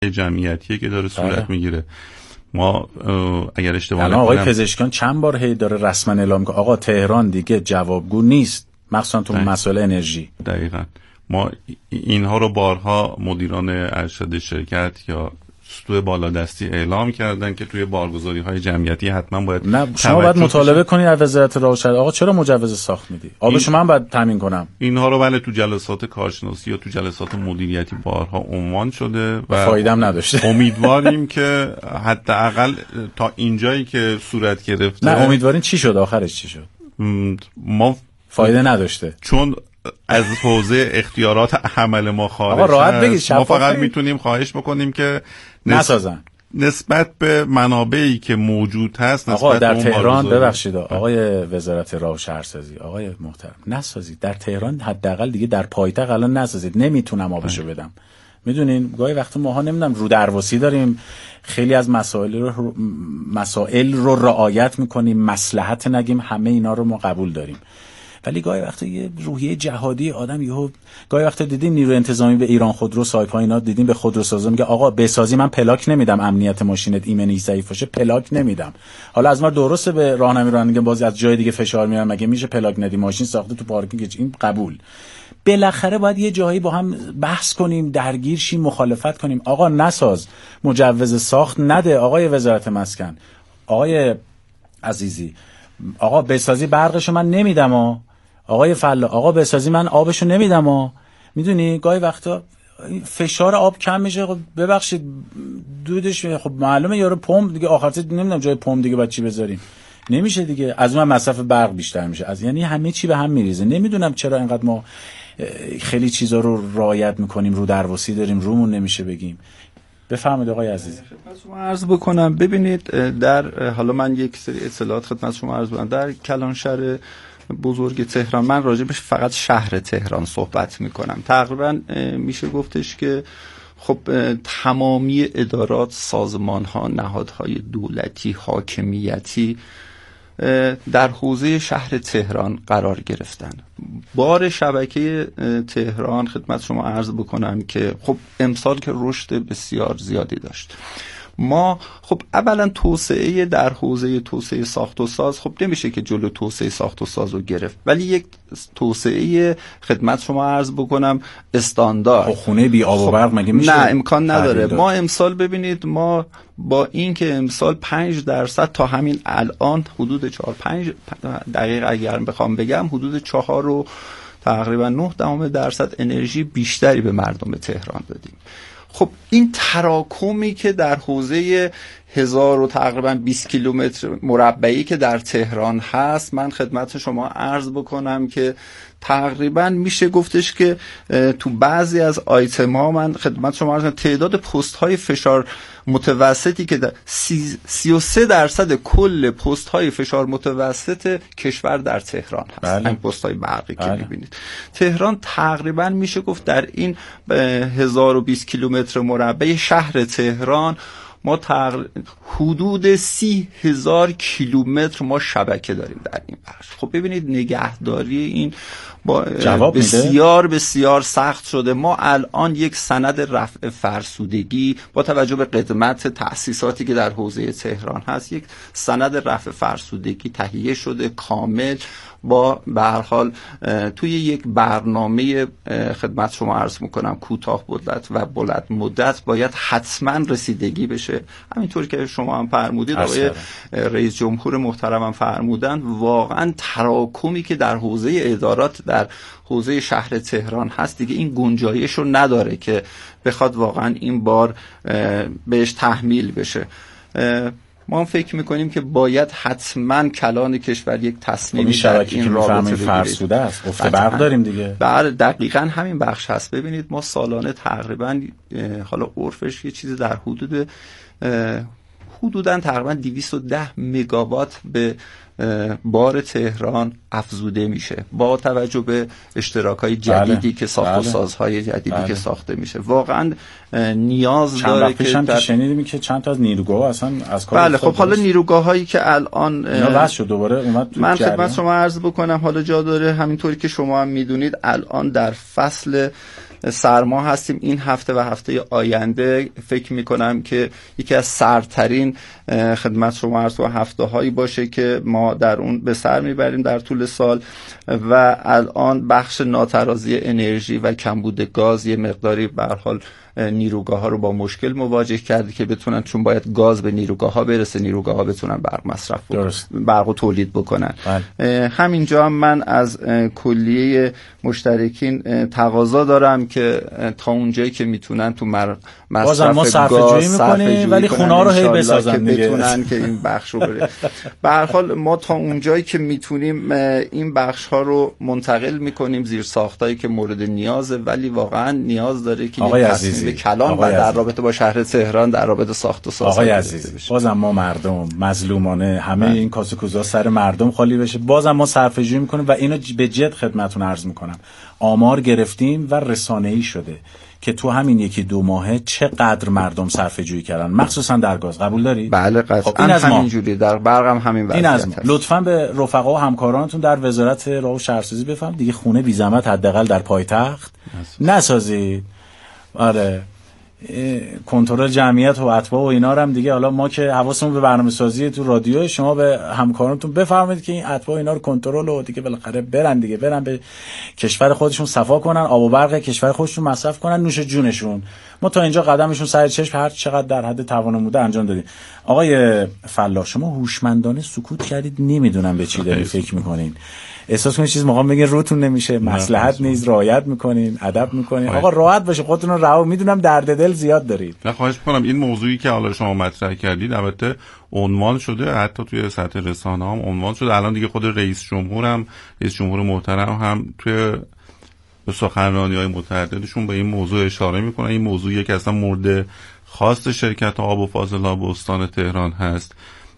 جمعیتیه که داره صورت میگیره. ما اگر اشتباه نکنم آقای پزشکیان چند بار هی داره رسما اعلام کنه آقا تهران دیگه جوابگو نیست، مخصوصا تو مسائل انرژی. دقیقاً ما اینها رو بارها مدیران ارشد شرکت یا سطوح بالادستی اعلام کردن که توی بارگذاری‌های جمعیتی حتما باید نه شما باید مطالبه کنید از وزارت راه و شهرسازی آقا چرا مجوز ساخت میدی؟ آبشو من باید تامین کنم. اینها رو بله تو جلسات کارشناسی یا تو جلسات مدیریتی بارها عنوان شده و فایده‌ام نداشته. امیدواریم که حداقل تا اینجایی که صورت گرفته. نه امیدوارین چی شد؟ آخرش چی شد؟ ما فایده نداشته چون از حوزه اختیارات عمل ما خارج آقا راحت بگید، ما فقط میتونیم خواهش بکنیم که نسازن نسبت به منابعی که موجود هست. آقا در تهران ببخشید آقای وزارت راه و شهرسازی آقای محترم نسازید در تهران، حداقل دیگه در پایتخت الان نسازید. نمیتونم آبشو بدم. میدونین گاهی وقتا ماها نمیدونم رو درواسی داریم، خیلی از مسائل رو رعایت میکنیم، مصلحت نگیم، همه اینا رو ما قبول داریم، ولی گاهی وقتا یه روحیه جهادی آدم یهو گاهی وقتا دیدیم نیروی انتظامی به ایران خودرو سایپا اینا دیدیم به خودروسازا میگه آقا بسازی من پلاک نمیدم، امنیت ماشینت ایمنی ضعیف باشه پلاک نمیدم. حالا از ما درسته به راهنمایی رانندگی باز از جای دیگه فشار میارن مگه میشه پلاک ندی، ماشین ساخته تو پارکینگ، این قبول. بالاخره باید یه جایی با هم بحث کنیم، درگیر شیم، مخالفت کنیم. آقا نساز، مجوز ساخت نده. آقای وزارت مسکن، آقای عزیزی، آقا بسازی برقشو من نمیدم آقای فلا، آقا بسازی من آبشو نمیدم میدونی گاهی وقتا فشار آب کم میشه. خب ببخشید دودش خب معلومه یارو پمپ دیگه آخرش نمیدونم جای پمپ دیگه بعد چی بذاریم، نمیشه دیگه. از اون مصرف برق بیشتر میشه، از یعنی همه چی به هم میریزه. نمیدونم چرا اینقدر ما خیلی چیزا رو رعایت میکنیم، رو درواسی داریم، رومون نمیشه بگیم. بفرمایید آقای عزیز. خدمت شما عرض بکنم ببینید در حالا من یک سری اطلاعات خدمت شما عرض بکنم. در کلانشهر بزرگ تهران، من راجبش فقط شهر تهران صحبت میکنم، تقریبا میشه گفتش که خب تمامی ادارات، سازمان‌ها، نهادهای دولتی، حاکمیتی در حوزه شهر تهران قرار گرفتن. بار شبکه تهران خدمت شما عرض بکنم که خب امسال که رشد بسیار زیادی داشت. ما خب اولا توسعه در حوزه توسعه ساخت و ساز خب نمیشه که جلو توسعه ساخت و ساز رو گرفت، ولی یک توسعه خدمت شما عرض بکنم استاندارد. خونه بی آب و برق مگه میشه؟ نه امکان نداره. ما امسال ببینید ما با این که امسال 5% تا همین الان حدود 4-5 دقیقه اگر بخوام بگم حدود 4 و تقریبا 9% انرژی بیشتری به مردم تهران دادیم. خب این تراکمی که در حوزه 1000 و تقریبا 20 کیلومتر مربعی که در تهران هست، من خدمت شما عرض بکنم که تقریبا میشه گفتش که تو بعضی از آیتم ها من خدمت شما عرض کنم تعداد پست های فشار متوسطی که 33% کل پست های فشار متوسط کشور در تهران هست. این پست های برقی که میبینید تهران تقریبا میشه گفت در این 1020 کیلومتر مربع شهر تهران ما حدود 30,000 کیلومتر ما شبکه داریم در این بخش. خب ببینید نگهداری این بسیار بسیار سخت شده. ما الان یک سند رفع فرسودگی با توجه به قدمت تأسیساتی که در حوزه تهران هست، یک سند رفع فرسودگی تهیه شده کامل با به هر حال توی یک برنامه خدمت شما عرض میکنم کوتاه مدت و بلند مدت باید حتما رسیدگی بشه. همینطور که شما هم فرمودید، آقای رئیس جمهور محترم هم فرمودن، واقعا تراکمی که در حوزه ادارات در حوزه شهر تهران هست دیگه این گنجایش رو نداره که بخواد واقعا این بار بهش تحمیل بشه. ما فکر میکنیم که باید حتما کلان کشور یک تصمیمی در این رابطه فرسوده است. افت برق داریم دیگه. بله دقیقاً همین بخش هست. ببینید ما سالانه تقریبا حالا عرفش یه چیز در حدوداً تقریبا 210 مگاوات به بار تهران افزوده میشه با توجه به اشتراک‌های جدیدی که ساخت و سازهای جدیدی که ساخته میشه. واقعا نیاز داره که چند شنیدیم که چند تا از نیروگاه اصلا از کار بله خب حالا نیروگاهایی که الان اینا بس شد دوباره اومد تو من خدمت شما عرض بکنم حالا جا داره همینطوری که شما هم میدونید الان در فصل سرما هستیم. این هفته و هفته آینده فکر میکنم که یکی از سردترین خدمت شما عرض کنم هفته هایی باشه که ما در اون به سر میبریم در طول سال. و الان بخش ناترازی انرژی و کمبود گاز یه مقداری به هر حال نیروگاه ها رو با مشکل مواجه کرده که بتونن، چون باید گاز به نیروگاه ها برسه، نیروگاه ها بتونن برق مصرف بکنن، برق رو تولید بکنن. همینجا هم من از کلیه مشترکین تقاضا دارم که تا اونجایی که میتونن تو مصرف گاز میکنیم، ولی خونه رو هی بسازن که بتونن که این بخش رو بره. به هر حال ما تا اونجایی که میتونیم این بخش ها رو منتقل میکنیم زیر ساختایی که مورد نیازه، ولی واقعا نیاز داره که یه تصمیم کلان و در رابطه با شهر تهران در رابطه ساخت و ساز. آقای عزیز، بازم ما مردم مظلومانه همه این کاسه کوزا سر مردم خالی بشه، بازم ما صرفه‌جویی میکنیم و اینو به جد خدمتتون عرض میکنم. آمار گرفتیم و رسانه‌ای شده که تو همین یکی دو ماهه چقدر مردم صرفه‌جویی کردن، مخصوصا در گاز. قبول دارید؟ بله قطعا. همینجوری در برق هم همین وضعیت هست. لطفاً به رفقا و همکارانتون در وزارت راه و شهرسازی بفرمایید دیگه خونه بی زحمت حداقل در پایتخت نسازید. آره، کنترل جمعیت و اتباع و اینا رو هم دیگه، حالا ما که حواسمون به برنامه‌سازی تو رادیو، شما به همکارانتون بفرمایید که این اتباع اینا رو کنترل و دیگه بالاخره برن به کشور خودشون صفا کنن، آب و برق کشور خودشون مصرف کنن، نوش جونشون. ما تا اینجا قدمشون سر چشم هر چقدر در حد توانمون بوده انجام دادیم. آقای فلاح، شما هوشمندانه سکوت کردید، نمیدونم به چی دارید فکر میکنین. احساس کنید چیز موقع میگه روتون نمیشه، مصلحت نیست، رعایت میکنین، ادب میکنین. آقا راحت باشه، خودتون رو رها. میدونم درد دل زیاد دارید. نه خواهش میکنم. این موضوعی که حالا شما مطرح کردید البته عنوان شده، حتی توی سطح رسانه هم عنوان شده. الان دیگه خود رئیس جمهور محترم هم توی سخنرانی‌های متعددشون به این موضوع اشاره میکنه. این موضوع یکی اصلا مورد خاص شرکت آب و فاضلاب استان تهران هست.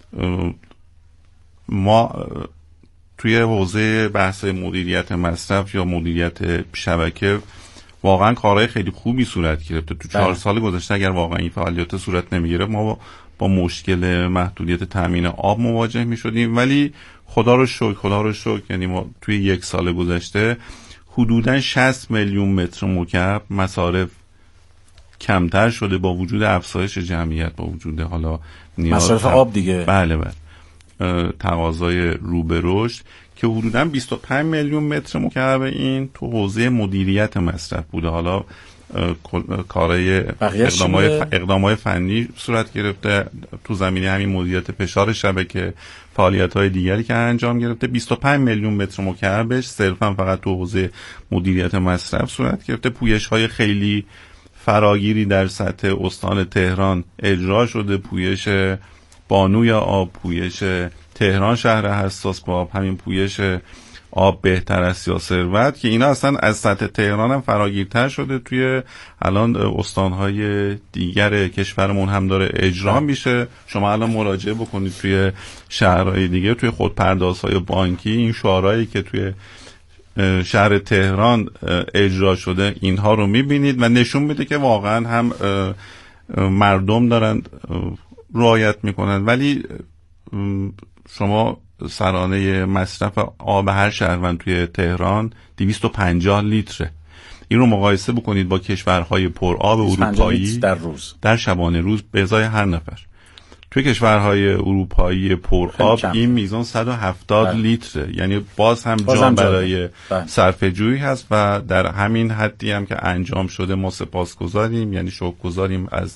ما توی حوزه بحث مدیریت مصرف یا مدیریت شبکه واقعا کارهای خیلی خوبی صورت گرفته. تو 4 سال گذشته اگر واقعا این فعالیت صورت نمیگرفت ما با مشکل محدودیت تامین آب مواجه میشدیم. ولی خدا رو شکر یعنی ما توی 1 سال گذشته حدوداً 60 میلیون متر مکعب مصارف کمتر شده با وجود افزایش جمعیت، با وجود حالا نیاز مصرف آب دیگه. بله تقاضای رو به رشد که حدوداً 25 میلیون متر مکعب این تو حوزه مدیریت مصرف بوده. حالا کارهای اقدامات فنی صورت گرفته تو زمینه همین مدیریت فشار شبکه، فعالیت‌های دیگری که انجام گرفته. 25 میلیون متر مکعبش صرفاً فقط تو حوزه مدیریت مصرف صورت گرفته. پویش‌های خیلی فراگیری در سطح استان تهران اجرا شده، پویش بانوی آب، پویش تهران شهر حساس با آب، همین پویش آب بهتر است یا ثروت، که اینا اصلا از سطح تهران هم فراگیرتر شده توی الان استانهای دیگر کشورمون هم داره اجرا میشه. شما الان مراجعه بکنید توی شهرهای دیگه، توی خودپردازهای بانکی، این شعارهایی که توی شهر تهران اجرا شده اینها رو میبینید و نشون میده که واقعا هم مردم دارن رعایت میکنن. ولی شما سرانه مصرف آب هر شهروند توی تهران 250 لیتره. این رو مقایسه بکنید با کشورهای پر آب اروپایی در شبانه روز به ازای هر نفر. توی کشورهای اروپایی پر آب این میزان 170 لیتره. یعنی باز هم جا برای صرفه‌جویی هست و در همین حدی هم که انجام شده ما سپاسگزاریم، یعنی شکرگزاریم از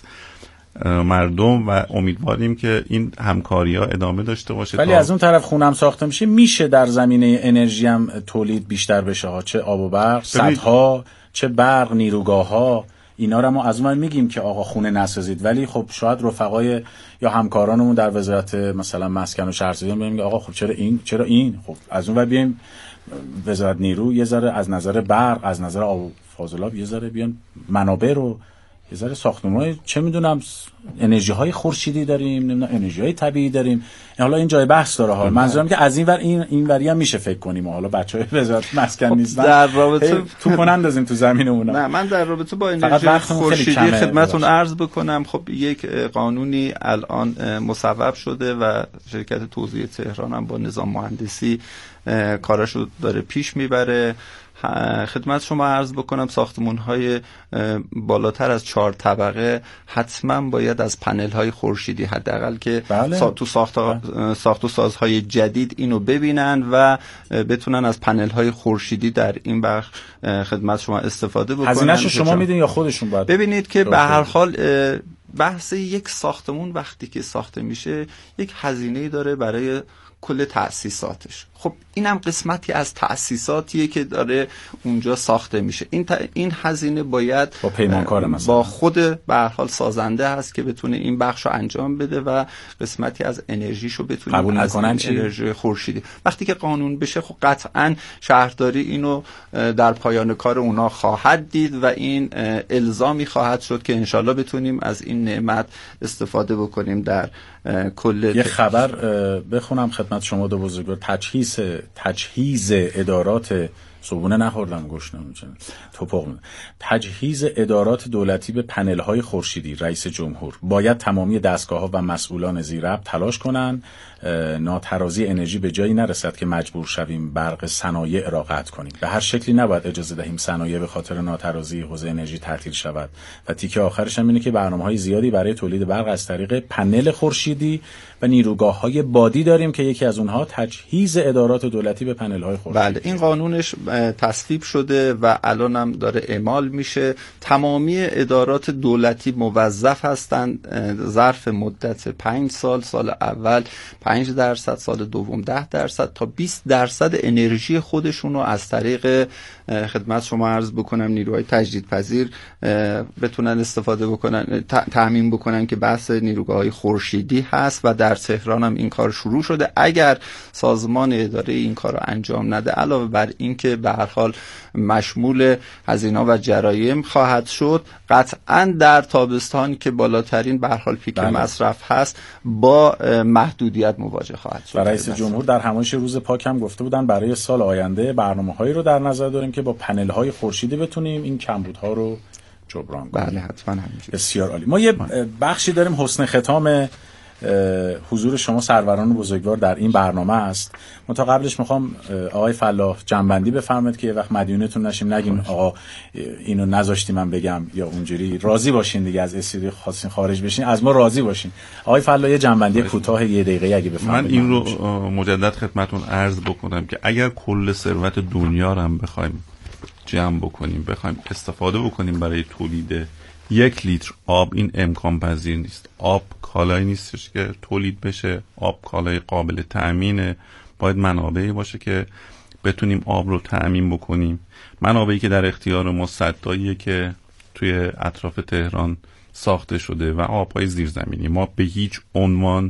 مردم و امیدواریم که این همکاری‌ها ادامه داشته باشه. ولی از اون طرف خونم ساخته میشه در زمینه انرژی هم تولید بیشتر بشه ها، چه آب و برق، سدها، چه برق، نیروگاه‌ها، اینا رو ما از اون میگیم که آقا خونه نسازید. ولی خب شاید رفقای یا همکارانمون در وزارت مثلا مسکن و شهرسازی میگن آقا خب چرا این خب از اون بیایم وزارت نیرو یه ذره از نظر برق، از نظر آب و فاضلاب یه ذره بیان منابع رو، یه ذره ساختمان‌های چه میدونم انرژی‌های خورشیدی داریم، نمیدونم انرژی‌های طبیعی داریم. حالا این جای بحث داره ها. منظورم که از این ور این وری هم میشه فکر کنیم. حالا بچهای وزارت مسکن نیستن در رابطه تو کنندازیم تو زمینمون. نه من در رابطه با انرژی خورشیدی خدمتتون عرض بکنم. خب یک قانونی الان مصوب شده و شرکت توزیع تهران هم با نظام مهندسی کاراشو داره پیش میبره. خدمت شما عرض بکنم ساختمان‌های بالاتر از 4 طبقه حتما باید از پنل‌های خورشیدی حداقل که تو ساخت و سازهای جدید اینو ببینن و بتونن از پنل‌های خورشیدی در این بخش خدمت شما استفاده بکنن. هزینه‌شو شما میدین یا خودشون باید؟ ببینید که به هر حال بحث یک ساختمون وقتی که ساخته میشه یک هزینه‌ای داره برای کل تأسیساتش. خب اینم قسمتی از تأسیساتیه که داره اونجا ساخته میشه. این هزینه باید با پیمانکار مثلا با خود به هر حال سازنده هست که بتونه این بخشو انجام بده و قسمتی از انرژیشو بتونه از انرژی خورشیدی. وقتی که قانون بشه خب قطعاً شهرداری اینو در پایان کار اونا خواهد دید و این الزامی خواهد شد که انشالله بتونیم از این نعمت استفاده بکنیم در کل. یه خبر بخونم خدمت شما دو بزرگوار. تجهیز ادارات صبونه نخوردم گوش نمی‌کنم توپق. تجهیز ادارات دولتی به پنل‌های خورشیدی. رئیس جمهور باید تمامی دستگاه‌ها و مسئولان زیربط تلاش کنند ناترازی انرژی به جایی نرسد که مجبور شویم برق صنایع را قطع کنیم. به هر شکلی نباید اجازه دهیم صنایع به خاطر ناترازی حوزه انرژی تعطیل شود. و تیکه آخرش هم اینه که برنامه‌های زیادی برای تولید برق از طریق پنل خورشیدی و نیروگاه‌های بادی داریم که یکی از اونها تجهیز ادارات دولتی به پنل‌های خورشیدی. بله این قانونش تصویب شده و الان هم داره اعمال میشه. تمامی ادارات دولتی موظف هستند ظرف مدت 5 سال، سال اول 5%، سال دوم 10% تا 20% انرژی خودشون رو از طریق خدمت شما عرض بکنم نیروهای تجدیدپذیر بتونن استفاده بکنن، تامین بکنن که بحث نیروگاه‌های خورشیدی هست و در تهران هم این کار شروع شده. اگر سازمان اداره این کار رو انجام نده علاوه بر این که به هر حال مشمول هزینه‌ها و جرایم خواهد شد، قطعاً در تابستان که بالاترین به هر حال پیک مصرف هست با محدودیت مواجه خواهد شد. رئیس جمهور در همایش روز پاک هم گفته بودن برای سال آینده برنامه‌هایی رو در نظر داریم که با پنل‌های خورشیدی بتونیم این کمبودها رو جبران کنیم. بله حتما همینجوری. بسیار عالی. ما یه بخشی داریم حسن ختام حضور شما سروران بزرگوار در این برنامه است. تا قبلش میخوام آقای فلاح جنبندی بفرمایید که یه وقت مدیونتون نشیم نگیم آقا اینو نذاشتی من بگم یا اونجوری. راضی باشین دیگه از استودیو خواستین خارج بشین، از ما راضی باشین. آقای فلاح یه جنبندی کوتاه 1 دقیقه اگه بفرمایید. من این رو مجدد خدمتتون عرض بکنم که اگر کل ثروت دنیا رو هم بخوایم جمع بکنیم، بخوایم استفاده بکنیم برای تولید 1 لیتر آب، این امکان پذیر نیست. آب کالایی نیستش که تولید بشه، آب کالای قابل تأمینه. باید منابعی باشه که بتونیم آب رو تأمین بکنیم. منابعی که در اختیار ما سداییه که توی اطراف تهران ساخته شده و آبهای زیرزمینی. ما به هیچ عنوان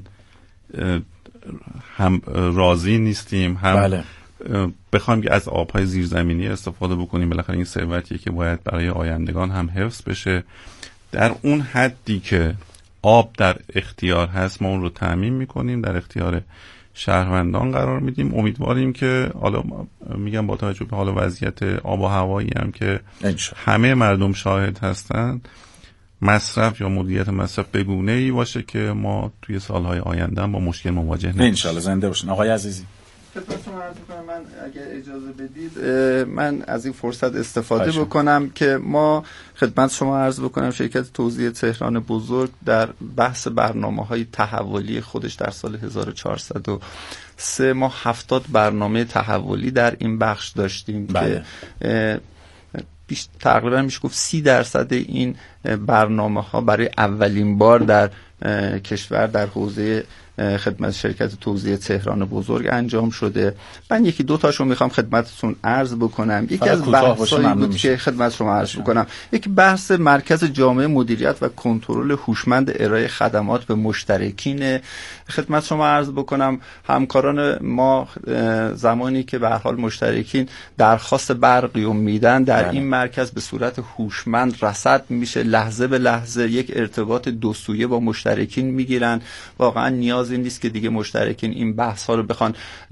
هم راضی نیستیم هم بخوایم که از آبهای زیرزمینی استفاده بکنیم. بالاخره این ثروتیه که باید برای آیندگان هم حفظ بشه. در اون حدی که آب در اختیار هست ما اون رو تأمین میکنیم، در اختیار شهروندان قرار میدیم. امیدواریم که حالا میگم با توجه به حال وضعیت آب و هوایی هم که همه مردم شاهد هستن، مصرف یا مدیریت مصرف به گونه‌ای باشه که ما توی سالهای آینده با مشکل مواجه نشیم. ان شاءالله. زنده باشین آقای عزیزی. خدمتتون عرض کنم من اگه اجازه بدید من از این فرصت استفاده بکنم که ما خدمت شما عرض بکنم شرکت توزیع تهران بزرگ در بحث برنامه‌های تحولی خودش در سال 1403 ما 70 برنامه تحولی در این بخش داشتیم که تقریبا میشه گفت 30% این برنامه‌ها برای اولین بار در کشور در حوزه خدمت شرکت توزیع تهران بزرگ انجام شده. من 1-2 تاشو میخوام خدمتتون عرض بکنم. یکی از بحثایی بود که خدمت شما عرض بکنم، یک بحث مرکز جامع مدیریت و کنترل هوشمند ارائه خدمات به مشترکین. خدمت شما عرض بکنم همکاران ما زمانی که به هر حال مشترکین درخواست برقی رو میدن در این مرکز به صورت هوشمند رصد میشه، لحظه به لحظه یک ارتباط 2 سویه با مشترکین میگیرن. واقعا نیازی نیست که دیگه مشترکین این بحث ها رو بخوان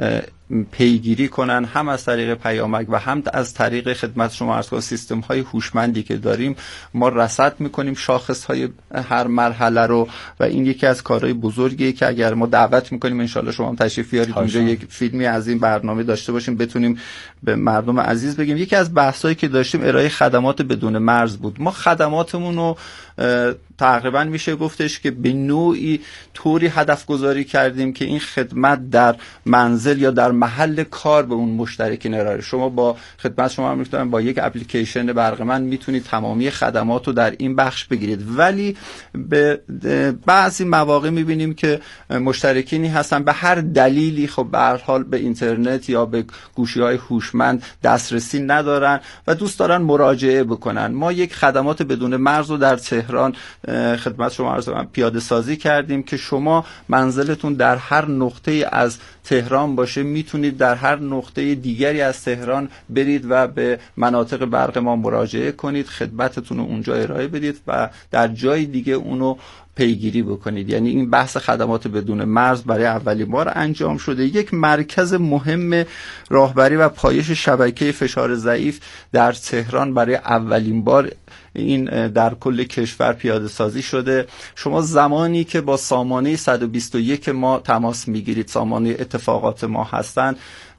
پیگیری کنن، هم از طریق پیامک و هم از طریق خدمت شما عرض کنم سیستم های هوشمندی که داریم ما رصد میکنیم شاخص های هر مرحله رو و این یکی از کارهای بزرگیه که اگر ما دعوت میکنیم ان شاءالله شما هم تشریف بیارید اونجا یک فیلمی از این برنامه داشته باشیم بتونیم به مردم عزیز بگیم. یکی از بحثایی که داشتیم ارائه خدمات بدون مرز بود. ما خدماتمون رو تقریبا میشه گفتش که به نوعی طوری هدف گذاری کردیم که این خدمت در منزل یا در محل کار به اون مشترک ارائه. شما با خدمت شما میتونم با یک اپلیکیشن برقمند میتونید تمامی خدمات رو در این بخش بگیرید، ولی به بعضی مواقع میبینیم که مشترکینی هستن به هر دلیلی خب به هر حال به اینترنت یا به گوشی‌های هوشمند دسترسی ندارن و دوست دارن مراجعه بکنن. ما یک خدمات بدون مرز رو در تهران خدمت شما عرض کنم پیاده سازی کردیم که شما منزلتون در هر نقطه از تهران باشه میتونید در هر نقطه دیگری از تهران برید و به مناطق برق ما مراجعه کنید، خدمتتون رو اونجا ارائه بدید و در جای دیگه اونو پیگیری بکنید. یعنی این بحث خدمات بدون مرز برای اولین بار انجام شده. یک مرکز مهم راهبری و پایش شبکه فشار ضعیف در تهران برای اولین بار این در کل کشور پیاده سازی شده. شما زمانی که با سامانه 121 ما تماس میگیرید، سامانه اتفاقات ما هستن،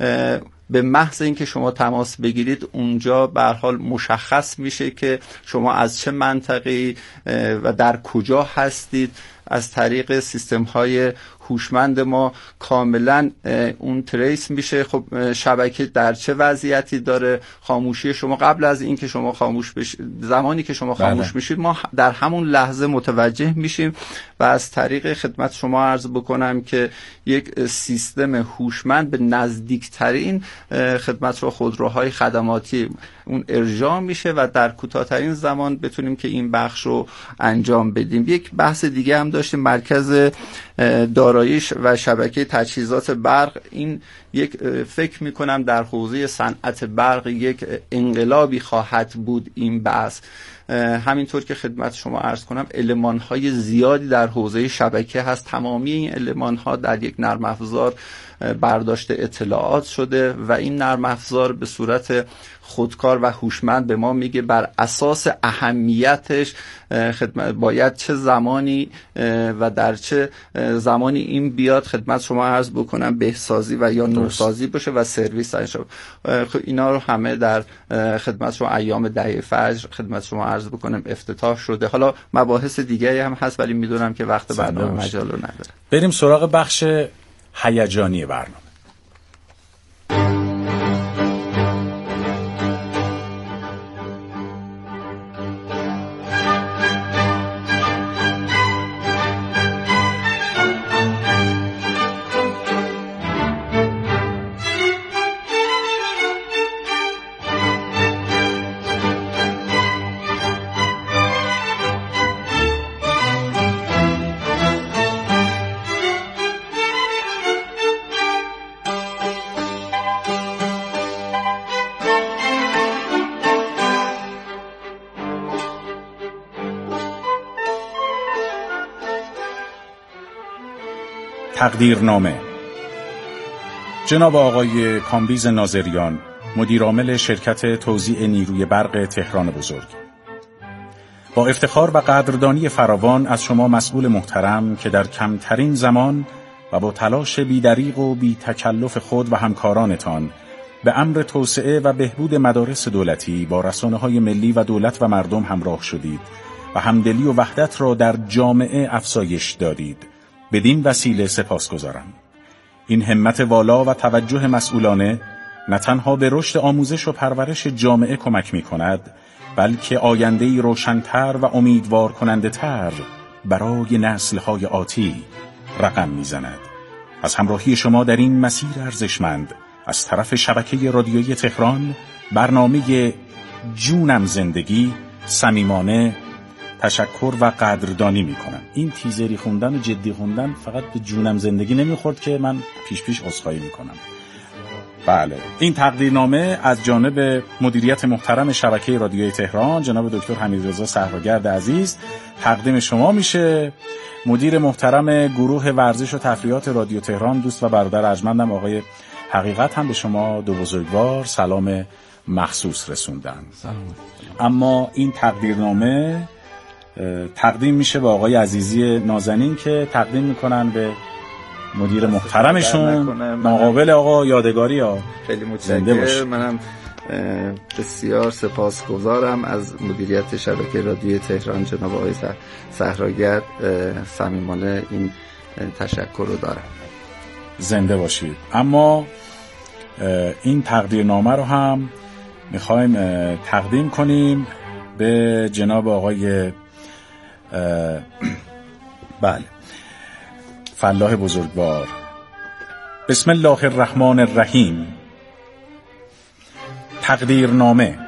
به محض اینکه شما تماس بگیرید اونجا به هر حال مشخص میشه که شما از چه منطقه‌ای و در کجا هستید. از طریق سیستم های هوشمند ما کاملا اون تریس میشه. خب شبکه در چه وضعیتی داره، خاموشی شما قبل از اینکه شما خاموش بشید، زمانی که شما خاموش میشید ما در همون لحظه متوجه میشیم و از طریق خدمت شما عرض بکنم که یک سیستم هوشمند به نزدیکترین خدمت رو خودروهای خدماتی اون ارجاع میشه و در کوتاه‌ترین زمان بتونیم که این بخش رو انجام بدیم. یک بحث دیگه هم داشتیم، مرکز دارایش و شبکه تجهیزات برق. این یک فکر میکنم در حوزه صنعت برق یک انقلابی خواهد بود این بحث. همینطور که خدمت شما عرض کنم المان‌های زیادی در حوزه شبکه هست. تمامی این المان‌ها در یک نرم افزار برداشت اطلاعات شده و این نرم افزار به صورت خودکار و هوشمند به ما میگه بر اساس اهمیتش خدمت باید چه زمانی و در چه زمانی این بیاد خدمت شما عرض بکنم بهسازی و یا نوسازی بشه و سرویس انجام. اینا رو همه در خدمت شما ایام دهه فجر خدمت شما عرض بکنم افتتاح شده. حالا مباحث دیگری هم هست ولی میدونم که وقت برنامه مجال رو نداره. بریم سراغ بخش هیجانی برنامه. تقدیرنامه. جناب آقای کامبیز ناظریان، مدیرعامل شرکت توزیع نیروی برق تهران بزرگ، با افتخار و قدردانی فراوان از شما مسئول محترم که در کمترین زمان و با تلاش بی‌دریغ و بی تکلف خود و همکارانتان به امر توسعه و بهبود مدارس دولتی با رسانه‌های ملی و دولت و مردم همراه شدید و همدلی و وحدت را در جامعه افزایش دادید، بدین وسیله سپاسگزارم. این همت والا و توجه مسئولانه نه تنها به رشد آموزش و پرورش جامعه کمک می کند، بلکه آینده‌ای روشن‌تر و امیدوار کننده تر برای نسل‌های آتی رقم می زند. از همراهی شما در این مسیر ارزشمند از طرف شبکه رادیویی تهران، برنامه جونم زندگی، صمیمانه تشکر و قدردانی میکنم. این تیزری خوندن و جدی خوندن فقط به جونم زندگی نمیخورد که من پیش عذرخواهی میکنم. بله، این تقدیرنامه از جانب مدیریت محترم شبکه رادیویی تهران جناب دکتر حمیدرضا صحراگرد عزیز تقدیم شما میشه. مدیر محترم گروه ورزش و تفریحات رادیو تهران، دوست و برادر ارجمندم آقای حقیقت هم به شما دو بزرگوار سلام مخصوص رسوندن. اما این تقدیرنامه تقدیم میشه به آقای عزیزی نازنین که تقدیم میکنن به مدیر محترمشون. ناقابل آقا یادگاری ها. خیلی متشکرم. منم بسیار سپاسگزارم از مدیریت شبکه رادیوی تهران جناب آقای صحراگرد. صمیمانه این تشکر رو دارم. زنده باشید. اما این تقدیرنامه رو هم میخوایم تقدیم کنیم به جناب آقای بله فلاح بزرگوار. بسم الله الرحمن الرحیم. تقدیرنامه.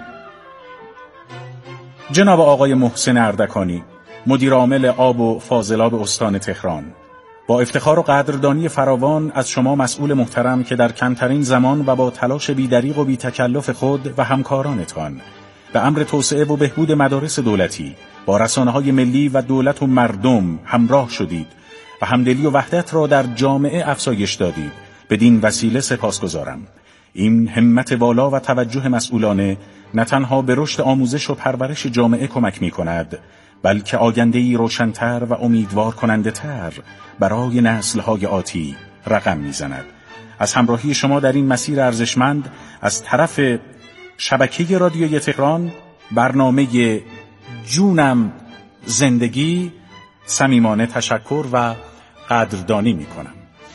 جناب آقای محسن اردکانی، مدیر عامل آب و فاضلاب استان تهران، با افتخار و قدردانی فراوان از شما مسئول محترم که در کمترین زمان و با تلاش بی‌دریغ و بی‌تکلف خود و همکارانتان به امر توسعه و بهبود مدارس دولتی با رسانه‌های ملی و دولت و مردم همراه شدید و همدلی و وحدت را در جامعه افزایش دادید. بدین وسیله سپاسگزارم. این همت والا و توجه مسئولانه نه تنها به رشد آموزش و پرورش جامعه کمک می‌کند، بلکه آینده‌ای روشن‌تر و امیدوار کننده‌تر برای نسل‌های آتی رقم می‌زند. از همراهی شما در این مسیر ارزشمند از طرف شبکه رادیوی تهران، برنامه جونم زندگی، صمیمانه تشکر و قدردانی می‌کنم.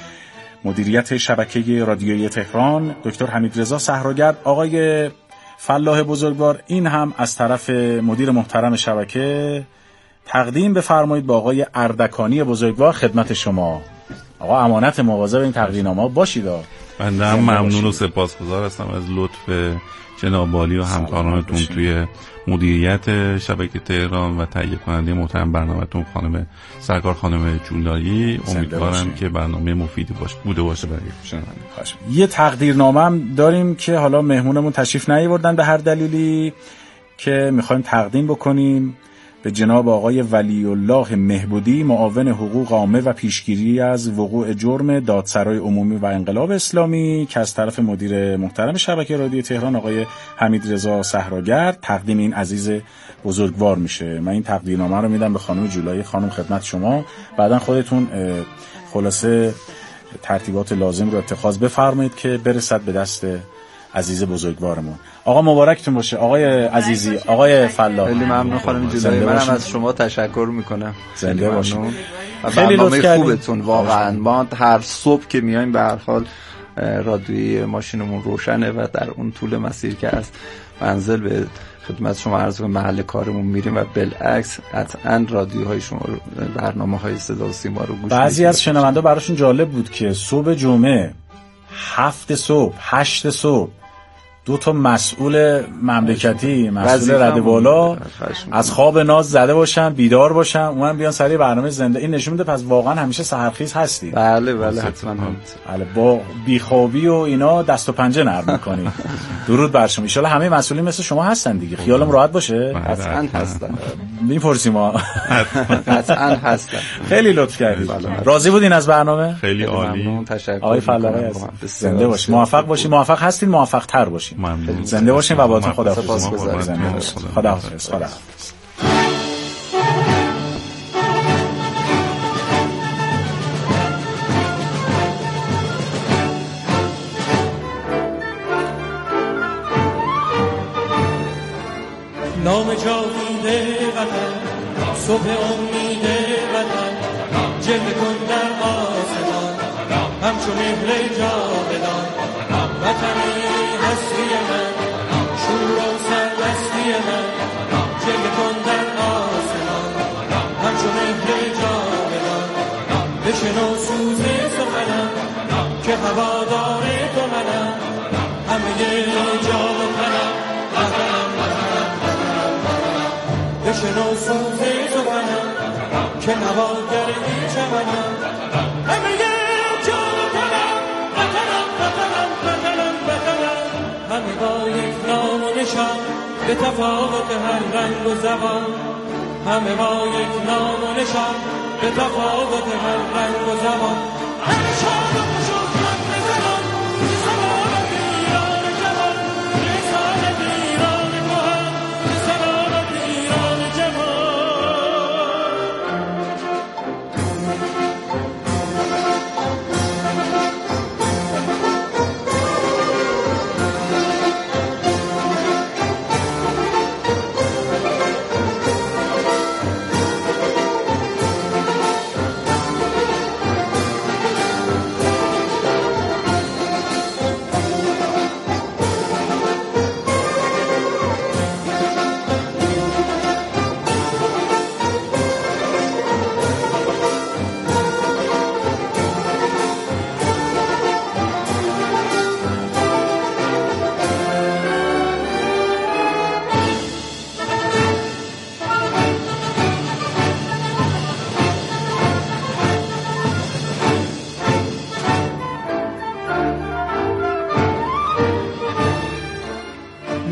مدیریت شبکه رادیوی تهران دکتر حمیدرضا صحراگرد. آقای فلاح بزرگوار، این هم از طرف مدیر محترم شبکه تقدیم بفرمایید به آقای اردکانی بزرگوار خدمت شما. آقا امانت مواظب این تقدیرنامه باشید. بنده هم ممنون و سپاسگزار هستم از لطف جناب عالی و همکارانتون توی مدیریت شبکه تهران و تهیه کننده محترم برنامه‌تون خانم سرکار خانم جولایی. امیدوارم که برنامه مفیدی بوده باشه برای شنونده. یه تقدیرنامه هم داریم که حالا مهمونمون تشریف نیاوردن به هر دلیلی که میخوایم تقدیم بکنیم به جناب آقای ولی الله مهبودی، معاون حقوق عامه و پیشگیری از وقوع جرم دادسرای عمومی و انقلاب اسلامی، که از طرف مدیر محترم شبکه رادیو تهران آقای حمیدرضا صحراگرد تقدیم این عزیز بزرگوار میشه. من این تقدیرنامه رو میدم به خانم جولایی. خانم خدمت شما، بعدن خودتون خلاصه ترتیبات لازم رو اتخاذ بفرمایید که برسد به دست عزیز بزرگوارمون. آقا مبارکتون باشه آقای عزیزی، آقای فلاح. خیلی ممنون خانم جولایی. منم از شما تشکر میکنم. زنده باشید. خیلی لطف کردید. خوبتون واقعا. ما هر صبح که میایم به هر حال رادیوی ماشینمون روشنه و در اون طول مسیر که از منزل به خدمت شما عرض کنم محل کارمون میریم و بالعکس قطعا رادیوهای شما برنامه‌های صدا و سیما رو گوش میدیم. بعضی از شنوندا براشون جالب بود که صبح جمعه 7 صبح 8 صبح 2 مسئول مملکتی، مسئول رده بالا از خواب ناز زده باشن، بیدار باشن، اونم بیان سری برنامه زنده. این نشون میده پس واقعا همیشه سحرخیز هستی. بله حتما. بله، با بیخوابی و اینا دست و پنجه نرم می‌کنی. درود بر شما. ان شاء الله همه مسئولین مثل شما هستن دیگه. خیالم راحت باشه. قطعا هستن. میپرسیم ما. قطعا هستن. خیلی لطف کردید. راضی بودین از برنامه؟ خیلی عالی. تشکر. آقای فلاحی زنده باشید. موفق باشید. موفق هستین، موفق تر باشید. زنده باشین و باهاتون خداحافظ. خداحافظ. نام جاوید وطن، صبح امید وطن، جلوه کن در آسمان همچو مهر جاودان. وطنی هستی من، شور و سرمستی من، جلوه کن در آسمان همچو مهر جاودان. بشنو سوز سخنم که هوادار تو منم، همه جا و تنم بشنو سوز سخنم که نواگر این چمنم، همه جا و تنم همه با یک نام و نشان به تفاوت هر رنگ و زبان. همه با یک نام و نشان به تفاوت هر رنگ و زبان. همه شاد و خوش و خنده زنان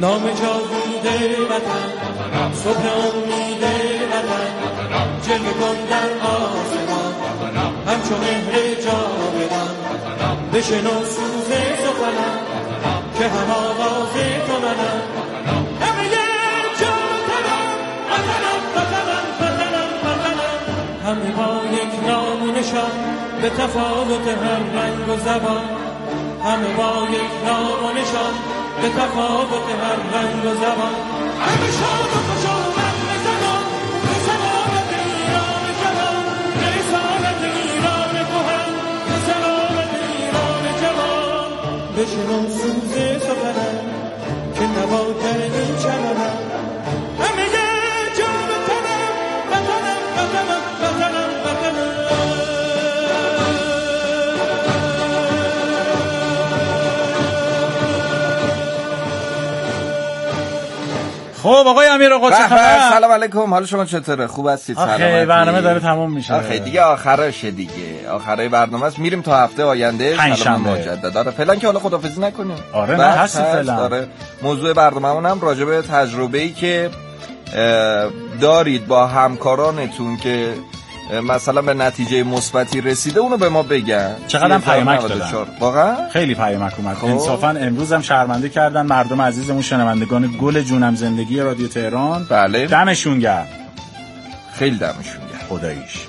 نام جاوید وطن صبح امید وطن جلوه کن در آسمان همچون مهر جاودان بشنو سوز سخنم که هم آواز تو منم همه جا وطنم وطنم وطنم وطنم وطنم همه با یک نام و نشان به تفاوت هر رنگ و زبان همه با یک نام و نشان به تفاوت هر رنگ و زبان همه شاد و خوش و همه زمان رسالت ایران جوان رسالت ایران کهن رسالت ایران جوان بشنو سوز سخنم که نوا کردی چمنم همه جا وطنم وطنم وطنم وطنم وطنم. خب آقای امیر آقا چه خبر؟ سلام علیکم، حال شما چطوره؟ خوب هستید؟ آخه برنامه داره تموم میشه. آخه دیگه آخرشه دیگه، آخره برنامه است. میریم تا هفته آینده سلام مجدد. آره فعلا که حالا خدافظی نکنیم. آره نه هستی فعلا. آره موضوع برنامه‌مون هم راجع به تجربه‌ای که دارید با همکارانتون که مثلا به نتیجه مثبتی رسیده اونو به ما بگن. چقدر پیامک دادن واقعا خیلی پیامک اومد. انصافا امروز هم شرمنده کردن مردم عزیزمون شنوندگان گل جونم زندگی رادیو تهران. بله دمشون گرم، خیلی دمشون گرم خداییش.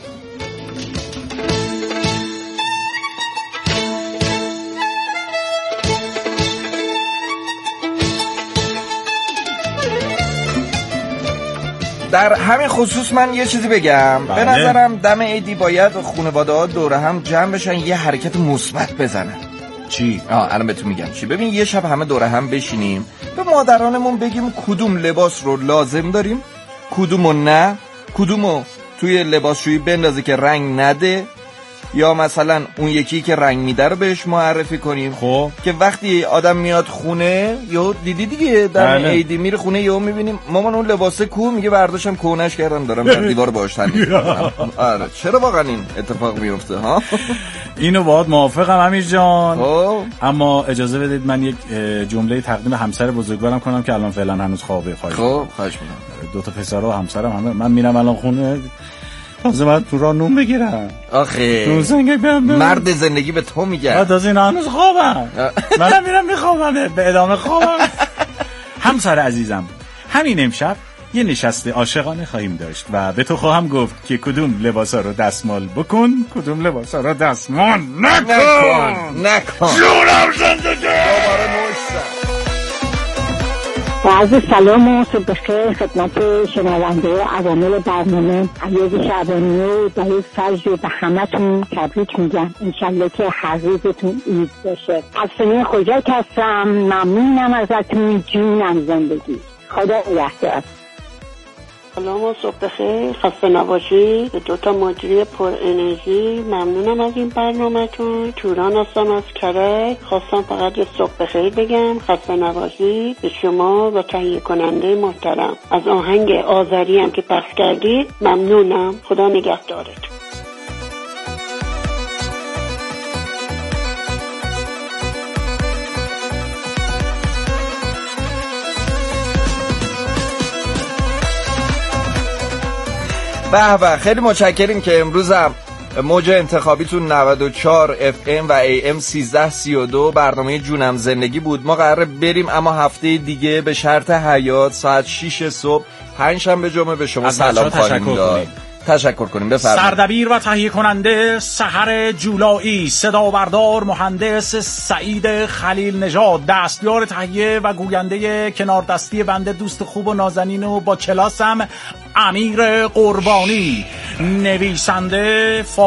در همین خصوص من یه چیزی بگم. به نظرم دم عیدی باید خانواده‌ها دور هم جمع بشن، یه حرکت مثبت بزنن. چی؟ الان بهتون میگم چی. ببین یه شب همه دور هم بشینیم، به مادرانمون بگیم کدوم لباس رو لازم داریم، کدومو نه، کدومو توی لباسشویی بندازه که رنگ نده، یا مثلا اون یکی که رنگ میده رو بهش معرفی کنیم. خب که وقتی آدم میاد خونه یا دیدی دیگه در عیدی میره خونه یا میبینیم مامان اون لباسه کو، میگه برداشتم کونش کردم دارم در دیوار باهاش تنظیم میکنم. آره چرا واقعا این اتفاق میفته ها؟ اینو باهات موافقم امیر جان. اما اجازه بدید من یک جمله تقدیم همسر بزرگوارم کنم که الان فعلا هنوز خوابه. خواهش می‌کنم. دو تا پسرا و همسرم همه من میرم الان خونه، تازه من تو راه نون بگیرم. آخه مرد زندگی به تو میگه. تازه اینا هنوز خوابم. منم میرم میخوابم به ادامه خوابم. همسر عزیزم همین امشب یه نشست عاشقانه خواهیم داشت و به تو خواهم گفت که کدوم لباسا رو دستمال بکن، کدوم لباسا رو دستمال نکن. جونم زندگی. عرض سلام و صبح بخیر خدمت شنونده عوامل برنامه عیاد شعبانیه. برای فرج و به همتون تبریک میگم. انشالله که هر روزتون عید باشه. از سنین خجالت هستم، ممنونم ازتون، جونم زندگی. خدا نگهدار. سلام و صبح بخیر، خسته نباشید. دو تا مجری پر انرژی ممنونم از این برنامه‌تون. توران هستم از کرج. خواستم فقط یه صبح بخیر بگم، خسته نباشید به شما و تهیه کننده محترم. از آهنگ آذری هم که پخش کردید ممنونم. خدا نگهدارتون. به خیلی متشکریم که امروز هم موج انتخابیتون 94 FM و AM 1332 برنامه جونم زندگی بود. ما قراره بریم اما هفته دیگه به شرط حیات ساعت 6 صبح پنجشنبه جمعه به شما سلام خواهیم داد. تشکر کنیم. بفرمایید. سردبیر و تهیه کننده سحر جولایی، صدا بردار مهندس سعید خلیل نژاد، دستیار تهیه و گوینده کنار دستی بنده دوست خوب و نازنین و با کلاسم امیر قربانی، نویسنده